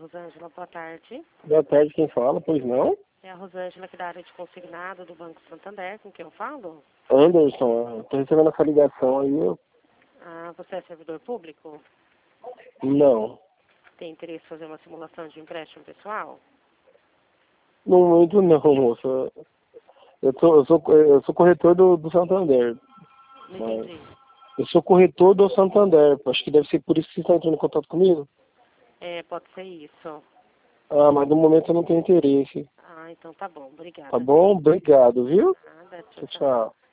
Rosângela, boa tarde. Boa tarde, quem fala? Pois não? É a Rosângela aqui da área de consignado do Banco Santander, com quem eu falo? Anderson, tô recebendo essa ligação aí, Ah, você é servidor público? não. Tem interesse em fazer uma simulação de empréstimo pessoal? Não muito não, moça. Eu sou corretor do Santander. Não Mas entendi. eu sou corretor do Santander. Acho que deve ser por isso que você está entrando em contato comigo. É, pode ser isso. Ah, mas no momento eu não tenho interesse. Ah, então tá bom. Tá Obrigada, viu? bom? Obrigado, viu? Nada, tchau, Tchau, tchau. tchau.